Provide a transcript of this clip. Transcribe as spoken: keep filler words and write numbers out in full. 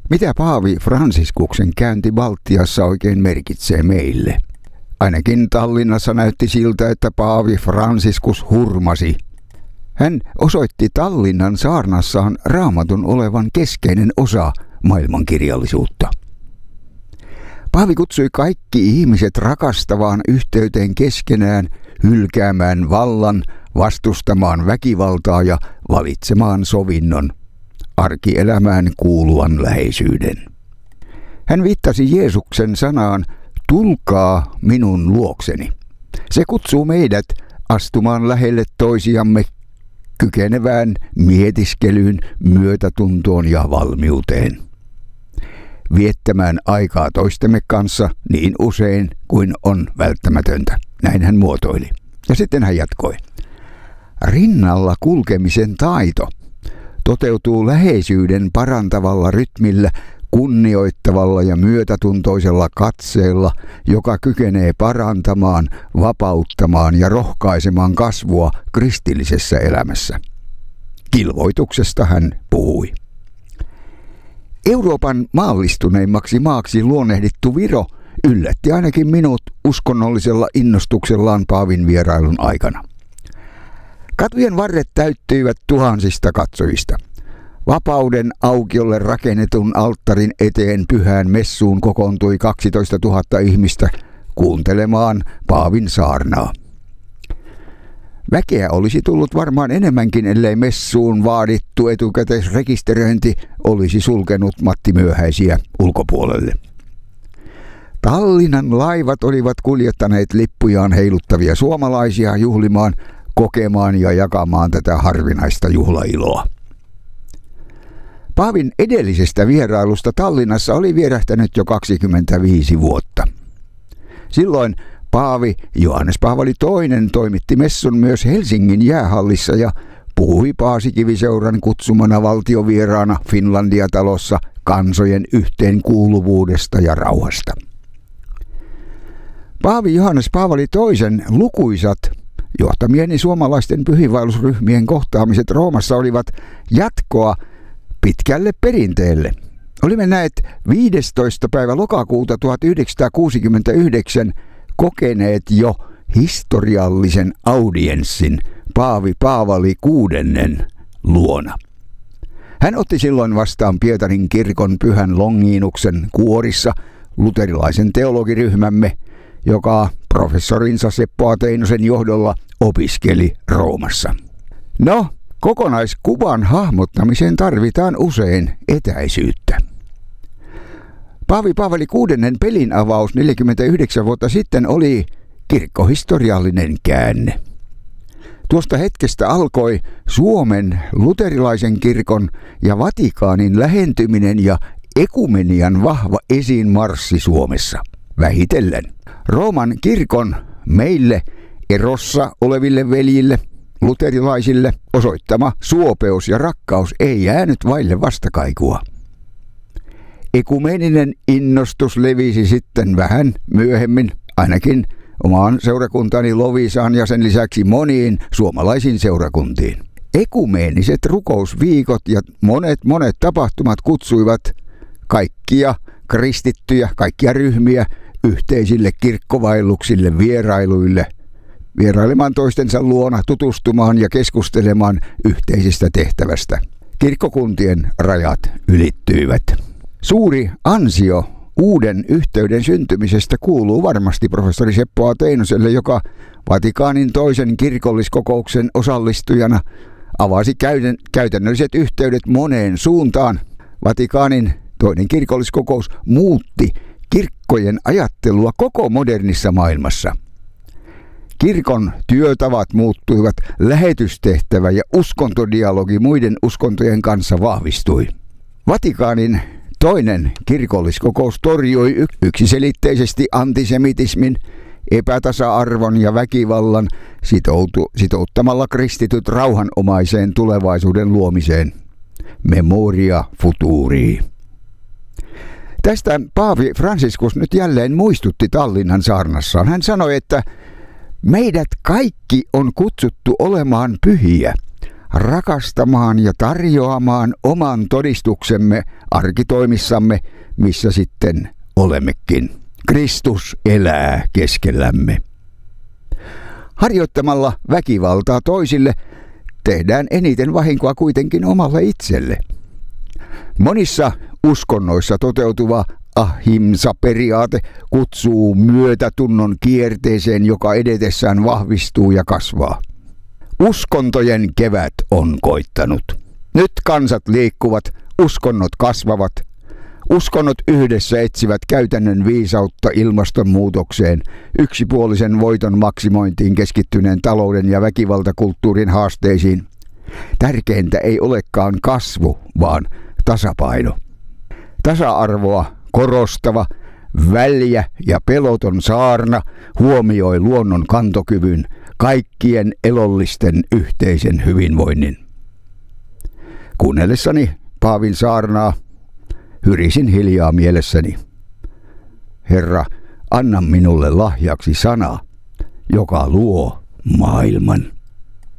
Mitä Paavi Fransiskuksen käynti Baltiassa oikein merkitsee meille? Ainakin Tallinnassa näytti siltä, että Paavi Franciscus hurmasi. Hän osoitti Tallinnan saarnassaan Raamatun olevan keskeinen osa maailmankirjallisuutta. Paavi kutsui kaikki ihmiset rakastavaan yhteyteen keskenään, hylkäämään vallan, vastustamaan väkivaltaa ja valitsemaan sovinnon, arkielämään kuuluvan läheisyyden. Hän viittasi Jeesuksen sanaan, tulkaa minun luokseni. Se kutsuu meidät astumaan lähelle toisiamme kykenevään mietiskelyyn, myötätuntoon ja valmiuteen. Viettämään aikaa toistemme kanssa niin usein kuin on välttämätöntä. Näin hän muotoili. Ja sitten hän jatkoi. Rinnalla kulkemisen taito toteutuu läheisyyden parantavalla rytmillä, kunnioittavalla ja myötätuntoisella katseella, joka kykenee parantamaan, vapauttamaan ja rohkaisemaan kasvua kristillisessä elämässä. Kilvoituksesta hän puhui. Euroopan maallistuneimmaksi maaksi luonnehdittu Viro yllätti ainakin minut uskonnollisella innostuksellaan Paavin vierailun aikana. Katujen varret täyttyivät tuhansista katsojista. Vapauden aukiolle rakennetun alttarin eteen pyhään messuun kokoontui kaksitoista tuhatta ihmistä kuuntelemaan Paavin saarnaa. Väkeä olisi tullut varmaan enemmänkin, ellei messuun vaadittu etukäteisrekisteröinti olisi sulkenut Matti Myöhäisiä ulkopuolelle. Tallinnan laivat olivat kuljettaneet lippujaan heiluttavia suomalaisia juhlimaan, kokemaan ja jakamaan tätä harvinaista juhlailoa. Paavin edellisestä vierailusta Tallinnassa oli vierähtänyt jo kaksikymmentäviisi vuotta. Silloin Paavi Johannes Paavali toinen toimitti messun myös Helsingin jäähallissa ja puhui Paasikiviseuran kutsumana valtiovieraana Finlandia-talossa kansojen yhteenkuuluvuudesta ja rauhasta. Paavi Johannes Paavali toisen lukuisat johtamieni suomalaisten pyhiinvaellusryhmien kohtaamiset Roomassa olivat jatkoa pitkälle perinteelle. Olimme näet viidestoista päivä lokakuuta tuhatyhdeksänsataakuusikymmentäyhdeksän kokeneet jo historiallisen audienssin Paavi Paavali kuudennen luona. Hän otti silloin vastaan Pietarin kirkon Pyhän Longinuksen kuorissa luterilaisen teologiryhmämme, joka professorinsa Seppo Ateinosen johdolla opiskeli Roomassa. No, kokonaiskuvan hahmottamiseen tarvitaan usein etäisyyttä. Paavi Paavali kuudennen pelin avaus neljäkymmentäyhdeksän vuotta sitten oli kirkkohistoriallinen käänne. Tuosta hetkestä alkoi Suomen luterilaisen kirkon ja Vatikaanin lähentyminen ja ekumenian vahva esiinmarssi Suomessa. Vähitellen Rooman kirkon meille erossa oleville veljille, luterilaisille osoittama suopeus ja rakkaus ei jäänyt vaille vastakaikua. Ekumeninen innostus levisi sitten vähän myöhemmin, ainakin omaan seurakuntani Lovisaan ja sen lisäksi moniin suomalaisiin seurakuntiin. Ekumeniset rukousviikot ja monet monet tapahtumat kutsuivat kaikkia kristittyjä, kaikkia ryhmiä yhteisille kirkkovaelluksille, vierailuille, vierailemaan toistensa luona, tutustumaan ja keskustelemaan yhteisistä tehtävästä. Kirkkokuntien rajat ylittyivät. Suuri ansio uuden yhteyden syntymisestä kuuluu varmasti professori Seppo Ateinoselle, joka Vatikaanin toisen kirkolliskokouksen osallistujana avasi käytännölliset yhteydet moneen suuntaan. Vatikaanin toinen kirkolliskokous muutti kirkkojen ajattelua koko modernissa maailmassa. Kirkon työtavat muuttuivat, lähetystehtävä ja uskontodialogi muiden uskontojen kanssa vahvistui. Vatikaanin toinen kirkolliskokous torjui yksiselitteisesti antisemitismin, epätasa-arvon ja väkivallan sitoutu, sitouttamalla kristityt rauhanomaiseen tulevaisuuden luomiseen. Memoria futuri. Tästä Paavi Franciscus nyt jälleen muistutti Tallinnan saarnassaan. Hän sanoi, että meidät kaikki on kutsuttu olemaan pyhiä. rakastamaan ja tarjoamaan oman todistuksemme arkitoimissamme, missä sitten olemmekin. Kristus elää keskellämme. Harjoittamalla väkivaltaa toisille tehdään eniten vahinkoa kuitenkin omalle itselle. Monissa uskonnoissa toteutuva ahimsa-periaate kutsuu myötätunnon kierteeseen, joka edetessään vahvistuu ja kasvaa. Uskontojen kevät on koittanut. Nyt kansat liikkuvat, uskonnot kasvavat. Uskonnot yhdessä etsivät käytännön viisautta ilmastonmuutokseen, yksipuolisen voiton maksimointiin keskittyneen talouden ja väkivaltakulttuurin haasteisiin. Tärkeintä ei olekaan kasvu, vaan tasapaino. Tasa-arvoa korostava, väljä ja peloton saarna huomioi luonnon kantokyvyn, kaikkien elollisten yhteisen hyvinvoinnin. Kuunnellessani Paavin saarnaa hyrisin hiljaa mielessäni. Herra, anna minulle lahjaksi sana, joka luo maailman.